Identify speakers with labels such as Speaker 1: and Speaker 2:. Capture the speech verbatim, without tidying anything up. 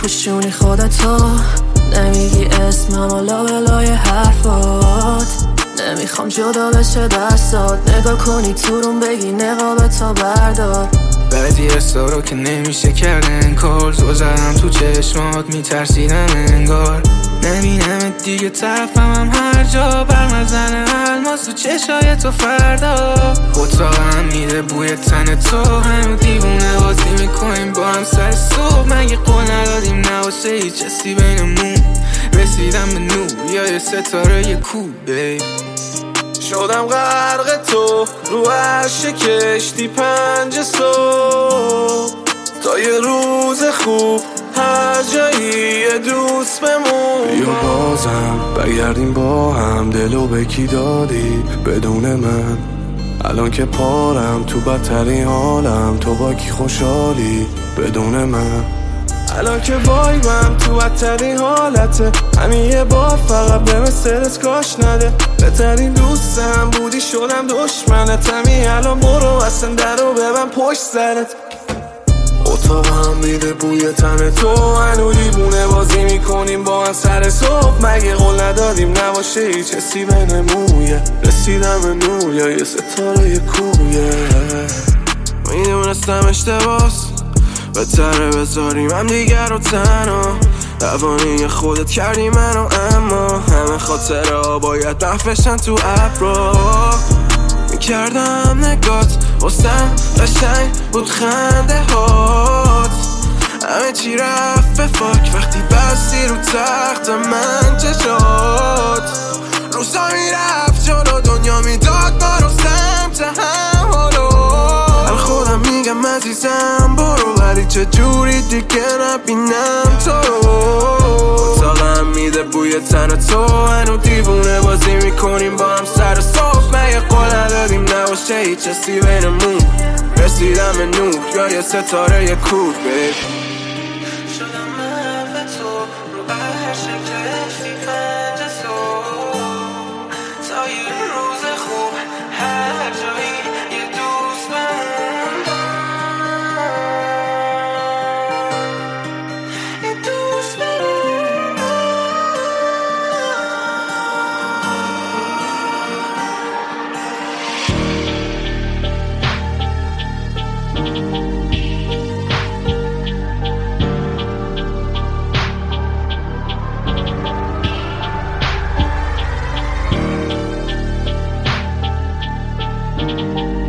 Speaker 1: میپوشونی خودتو، نمیگی اسمم و لابلای حرفات. نمیخوام جدا بشه دستات، نگاه کنی تو روم بگی نقابتا بردار.
Speaker 2: بعدی رو که نمیشه کرد انکار، تو زدم تو چشمات میترسیدم انگار. نبینم دیگه طرفم هم هر جا، برمزن الماس تو چشای تو فردا. اتاقم میده بوی تن تو، همه دیوونه بازی میکنیم با هم سر صبح. مگه قول ندادیم نباشه هیچ حسی بینمون؟ رسیدم به نور یا یه ستاره یه کوبه.
Speaker 3: شدم غرق تو رو عرش کشتی پنج صبح، تا یه روز خوب هر جایی یه دوست بمون.
Speaker 4: یا بازم بگردیم با هم، دلو به کی دادی بدون من؟ الان که پارم تو بدترین حالم، تو با کی خوشحالی بدون من؟
Speaker 3: الان که وایبم تو بدترین حالته، همین یه بار فقط به مثلت کاش نده. بهترین دوستم بودی شدم دشمنت، همین الان برو اصلا در رو ببن پشت سرت. اتاقم میده بوی تن تو، هنو دیوونه بازی میکنیم با هم سر صبح. مگه قول ندادیم نباشه هیچ حسی بینمون؟ رسیدم به نور یا یه ستاره یه کویه. میدونستم اشتباس، بهتره بذاریم هم دیگر رو تنها. دوانی خودت کردی منو، اما همه خاطرها باید محفشن تو ابرو. میکردم نگات واسم قشنگ بود خنده هات، همه چی رفت به فاک وقتی بستی رو تخت من چشات. روزا میرفت جلو دنیا میداد ما رو سمت هم حالو. من خودم میگم عزیزم برو، ولی چجوری دیگه نبینم تو. اتاقم میده بوی تن تو، هنو دیوونه بازی میکنیم با هم سر صبح. مگه قول ندادیم نباشه هیچ حسی بینمون؟ رسیدم به نور یا یه ستاره یه کوه.
Speaker 1: شدم محو تو رو عرش کشتی پنج صبح، تا یه روز خوب هر جایی یه دوست بمون. یه دوست بمون.
Speaker 5: Thank you.